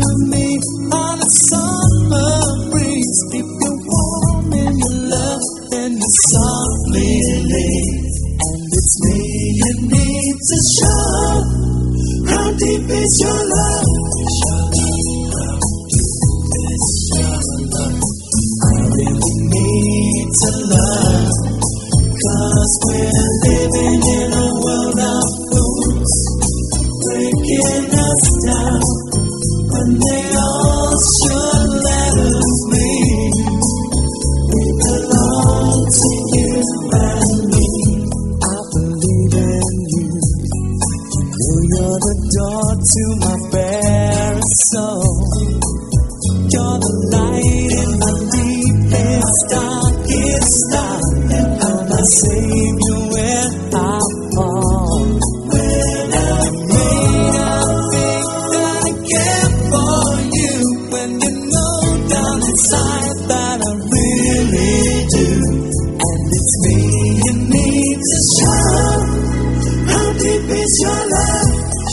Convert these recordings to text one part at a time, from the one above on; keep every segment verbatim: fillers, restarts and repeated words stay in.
me on a summer breeze. If you're warm in your love, then you softly leave. And it's me you need to show. How deep is your love? I really need to love, 'cause we're living in a world of fools, breaking us down when they all should let us be. We belong to you and me. I believe in you. You're the door to my bare soul. You're the light in my deepest, darkest night. And you're my savior when I fall. When I'm made, I think that I care for you. When you know down inside that I really do. And it's me you need to show. How deep is your love?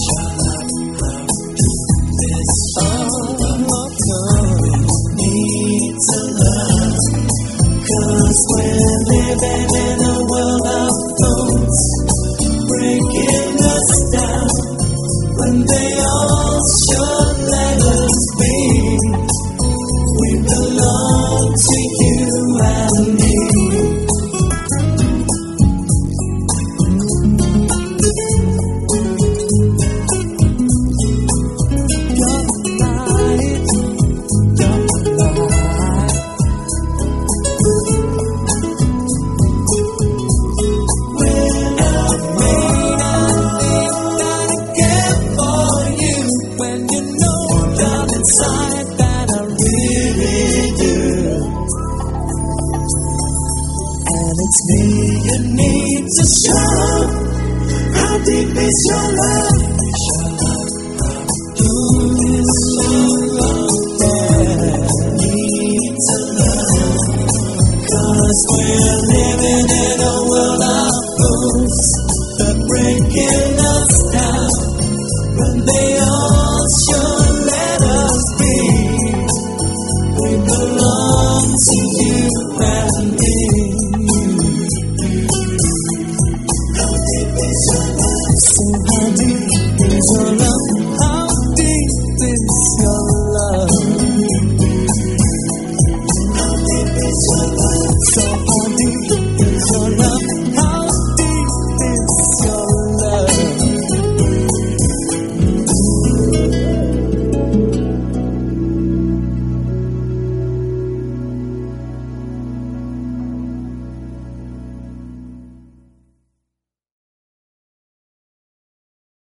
We're living in a world of fools, breaking us down when they all should let us be. We belong to you and me. You're the light, you're the light. It's me you need to show. How deep is your love? Ooh, yeah. Need to love, 'cause we're living in a world of fools. They're breaking us down when they all should let us be. We belong to you and me. So how deep is your love?